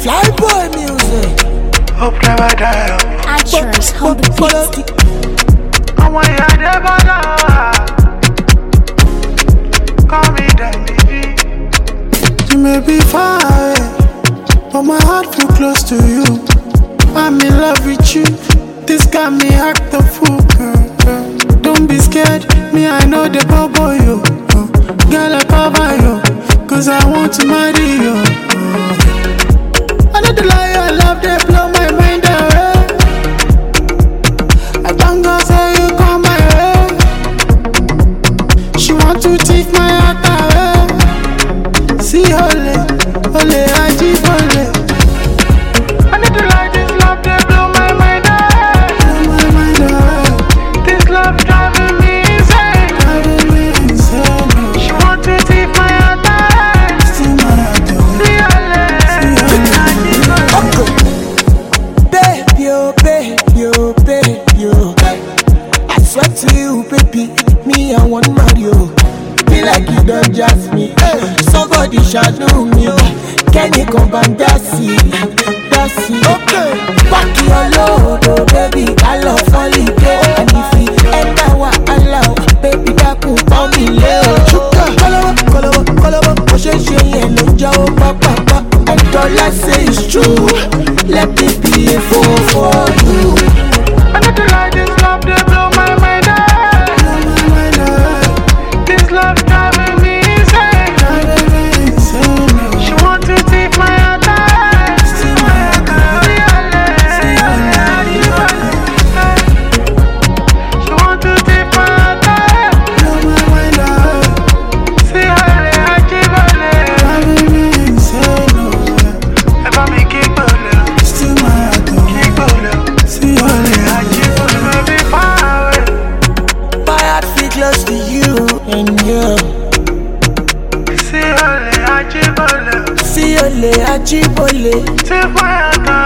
Flyboy music. Hope never die. Actress, hold the beat. I want you never die. Call me daddy. You may be far away, but my heart feel close to you. I'm in love with you. This got me act a fool, girl. Don't be scared, me I know the bubble you. Girl I cover you, cause I want to marry you. I know the lie I love, they blow my mind away. I thank God say you come my way. She want to take my heart away. See ole, ole aji ole. I need to like this love, they blow my mind away. Blow my mind away. This love driving me insane. Driving me insane. She want to take my heart away. See my heart away. See Baby, oh, baby, oh, baby, oh. I swear to you, baby, me I want Mario. Be like you don't just me. Somebody shadow me. Can you come and dance it? Okay. Back your load, oh baby, I love holiday. And if you enter what I love, baby, that could call me Leo. Kolobo, Oshe and Lonjao, papa. And all I say is true. Let me be a fool for you. I need to like this love, they blow my mind away. This love driving me insane. She want to take my heart away. She want to take my heart away. See how they achieve If I make it maybe far away. My heart feel close to you and you. See how they achieve See ole, ajibole. Take my heart away.